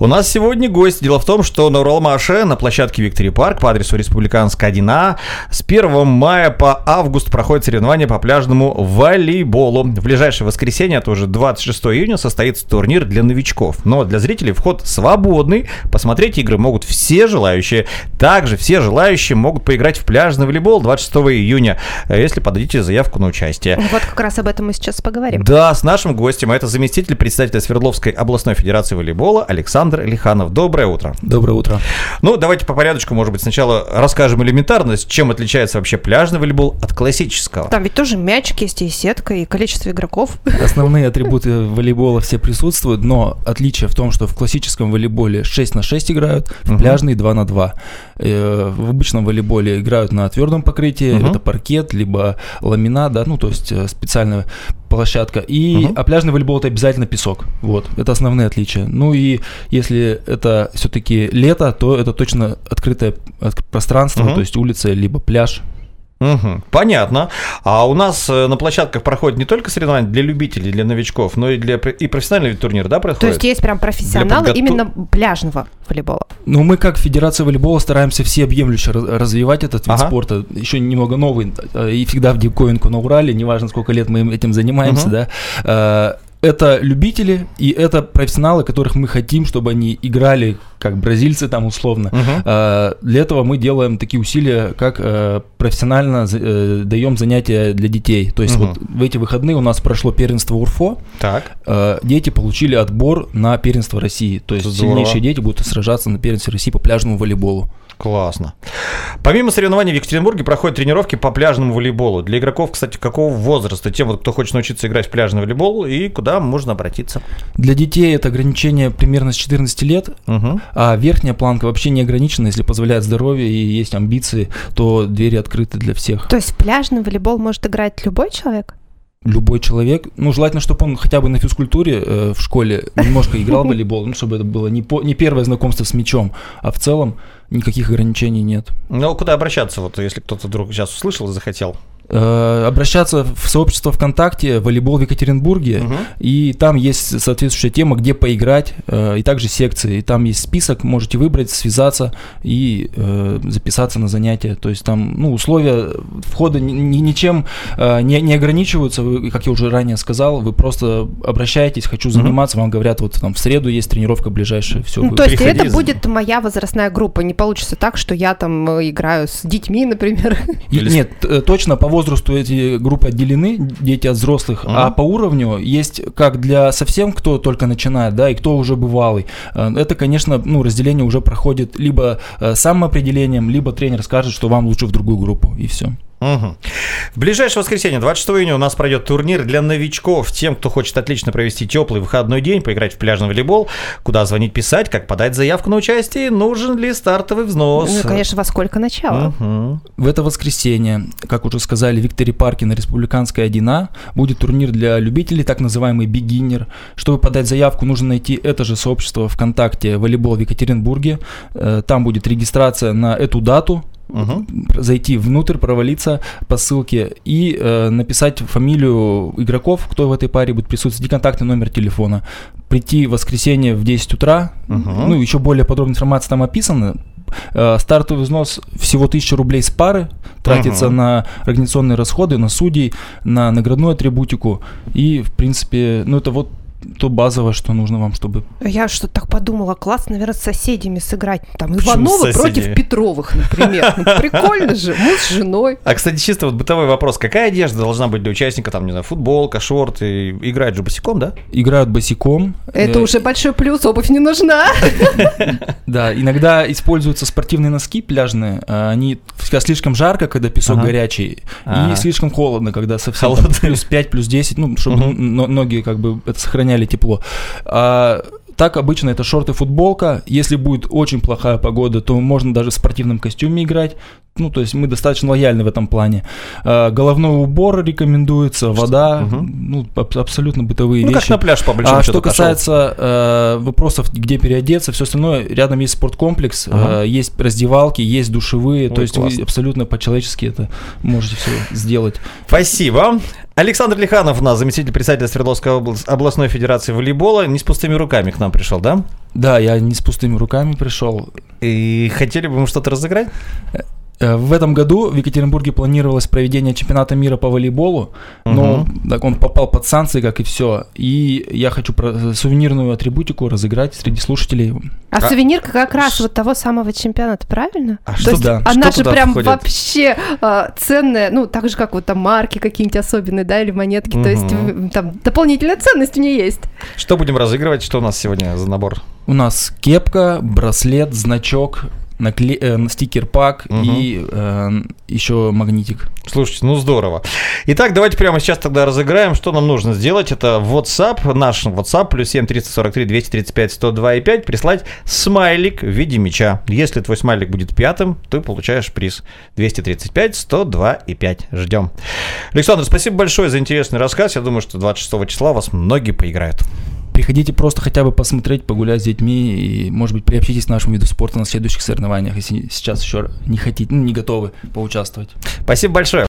У нас сегодня гость. Дело в том, что на Уралмаше на площадке Victory Park по адресу Республиканская 1А с 1 мая по август проходят соревнования по пляжному волейболу. В ближайшее воскресенье, это уже 26 июня, состоится турнир для новичков. Но для зрителей вход свободный. Посмотреть игры могут все желающие. Также все желающие могут поиграть в пляжный волейбол 26 июня, если подадите заявку на участие. Вот как раз об этом мы сейчас поговорим. Да, с нашим гостем. Это заместитель председателя Свердловской областной федерации волейбола Александр Лиханов. Доброе утро. Доброе утро. Ну, давайте по порядочку, может быть, сначала расскажем элементарно, чем отличается вообще пляжный волейбол от классического. Там ведь тоже мячик есть, и сетка, и количество игроков. Основные атрибуты волейбола все присутствуют, но отличие в том, что в классическом волейболе 6 на 6 играют, в пляжный 2 на 2. В обычном волейболе играют на твердом покрытии, это паркет, либо ламинат, да, ну, то есть специальная площадка. А пляжный волейбол — это обязательно песок. Вот, это основные отличия. Ну и если это все-таки лето, то это точно открытое пространство, то есть улица, либо пляж. Понятно. А у нас на площадках проходят не только соревнования для любителей, для новичков, но и профессиональный турнир, да, проходит? То есть есть прям профессионалы именно пляжного волейбола? Ну, мы как Федерация волейбола стараемся всеобъемлюще развивать этот вид спорта. Еще немного новый и всегда в диковинку на Урале, неважно, сколько лет мы этим занимаемся, да. Это любители и это профессионалы, которых мы хотим, чтобы они играли как бразильцы там условно. Для этого мы делаем такие усилия, как профессионально даем занятия для детей. То есть вот в эти выходные у нас прошло первенство УРФО. Так. Дети получили отбор на первенство России. То есть сильнейшие дети будут сражаться на первенстве России по пляжному волейболу. Классно. Помимо соревнований в Екатеринбурге проходят тренировки по пляжному волейболу. Для игроков, кстати, какого возраста? Тем, вот, кто хочет научиться играть в пляжный волейбол, и куда можно обратиться? Для детей это ограничение примерно с 14 лет, а верхняя планка вообще не ограничена. Если позволяет здоровье и есть амбиции, то двери открыты для всех. То есть в пляжный волейбол может играть любой человек? Любой человек, ну, желательно, чтобы он хотя бы на физкультуре в школе немножко играл в волейбол, ну, чтобы это было не первое знакомство с мячом, а в целом никаких ограничений нет. Ну, куда обращаться, вот, если кто-то вдруг сейчас услышал и захотел? Обращаться в сообщество ВКонтакте «Волейбол в Екатеринбурге», и там есть соответствующая тема, где поиграть, и также секции, и там есть список, можете выбрать, связаться и записаться на занятия. То есть там, ну, условия входа ничем не ограничиваются, вы, как я уже ранее сказал, вы просто обращаетесь, хочу заниматься, вам говорят, вот там в среду есть тренировка ближайшая, все. Ну, то есть это будет моя возрастная группа, не получится так, что я там играю с детьми, например? Нет, точно по возрасту эти группы отделены, дети от взрослых, а по уровню есть как для совсем, кто только начинает, да, и кто уже бывалый. Это, конечно, ну, разделение уже проходит либо самоопределением, либо тренер скажет, что вам лучше в другую группу, и все. В ближайшее воскресенье, 26 июня, у нас пройдет турнир для новичков. Тем, кто хочет отлично провести теплый выходной день, поиграть в пляжный волейбол, куда звонить, писать, как подать заявку на участие, нужен ли стартовый взнос. Ну, конечно, во сколько начало? В это воскресенье, как уже сказали, в Victory Park на Республиканской 1А будет турнир для любителей, так называемый beginner. Чтобы подать заявку, нужно найти это же сообщество ВКонтакте «Волейбол в Екатеринбурге». Там будет регистрация на эту дату. Зайти внутрь, провалиться по ссылке и написать фамилию игроков, кто в этой паре будет присутствовать, и контактный номер телефона. Прийти в воскресенье в 10 утра, ну, еще более подробная информация там описана. Стартовый взнос всего 1000 рублей с пары, тратится на организационные расходы, на судей, на наградную атрибутику, и, в принципе, ну, это вот то базовое, что нужно вам, чтобы... Я что-то так подумала, класс, наверное, с соседями сыграть. Там Ивановы против Петровых, например. Ну, прикольно же, муж с женой. А, кстати, чисто вот бытовой вопрос. Какая одежда должна быть для участника? Там, не знаю, футболка, шорты. Играют же босиком, да? Играют босиком. Это уже большой плюс, обувь не нужна. Да, иногда используются спортивные носки пляжные. Они слишком жарко, когда песок горячий, и слишком холодно, когда совсем плюс 5, плюс 10, ну, чтобы ноги как бы это сохраняли тепло. Так обычно это шорты, футболка. Если будет очень плохая погода, то можно даже в спортивном костюме играть. Ну, то есть мы достаточно лояльны в этом плане. Головной убор рекомендуется, вода, ну, абсолютно бытовые вещи. Ну, как на пляж, по большому счету, что касается вопросов, где переодеться, все остальное, рядом есть спорткомплекс, есть раздевалки, есть душевые, то есть классно. Вы абсолютно по-человечески это можете все сделать. Спасибо. Александр Лиханов у нас, заместитель председателя Свердловской областной федерации волейбола. Не с пустыми руками к нам пришел, да? Да, я не с пустыми руками пришел. И хотели бы мы что-то разыграть? В этом году в Екатеринбурге планировалось проведение чемпионата мира по волейболу, но так, он попал под санкции, как и все. И я хочу сувенирную атрибутику разыграть среди слушателей. А сувенирка как раз вот того самого чемпионата, правильно? А что, да. Она что же прям входит? Вообще ценная, ну, так же, как вот там марки какие-нибудь особенные, да, или монетки. То есть там дополнительная ценность у нее есть. Что будем разыгрывать? Что у нас сегодня за набор? У нас кепка, браслет, значок, стикер-пак и еще магнитик. Слушайте, ну здорово. Итак, давайте прямо сейчас тогда разыграем. Что нам нужно сделать? Это WhatsApp, наш WhatsApp, +7 343 235 102 и 5, прислать смайлик в виде мяча. Если твой смайлик будет пятым, ты получаешь приз 235 102 и 5. Ждем. Александр, спасибо большое за интересный рассказ. Я думаю, что 26 числа у вас многие поиграют. Приходите просто хотя бы посмотреть, погулять с детьми и, может быть, приобщитесь к нашему виду спорта на следующих соревнованиях, если сейчас еще не хотите, не готовы поучаствовать. Спасибо большое.